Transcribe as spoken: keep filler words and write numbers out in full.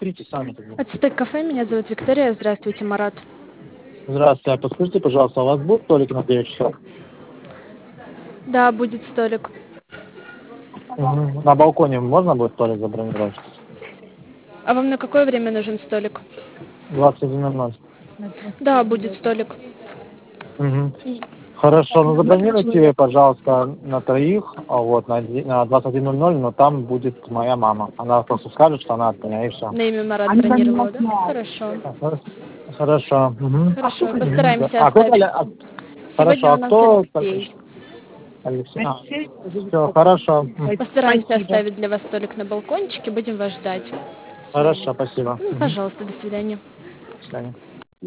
Смотрите сами тогда. Это Стейк Кафе, меня зовут Виктория. Здравствуйте, Марат. Здравствуйте, а подскажите, пожалуйста, у вас будет столик на девять часов? Да, будет столик. Мгм. На балконе можно будет столик забронировать? А вам на какое время нужен столик? двадцать один ноль ноль. Да, будет столик. Мгм. Хорошо, ну забронируйте, пожалуйста, на троих, а вот, на, де- на двадцать один ноль ноль, но там будет моя мама. Она просто скажет, что она от меня, и все. На имя Марат бронировала, да? Хорошо. Хорошо. Мгм. Хорошо, Мгм, да. постараемся А кто, оставить. Аля- а- хорошо, Сегодня у а нас кто? Алексей. Алексей. А, все, хорошо. М. Постараемся оставить для вас столик на балкончике. Будем вас ждать. Хорошо, спасибо. Ну, Мгм. пожалуйста, до свидания. До свидания.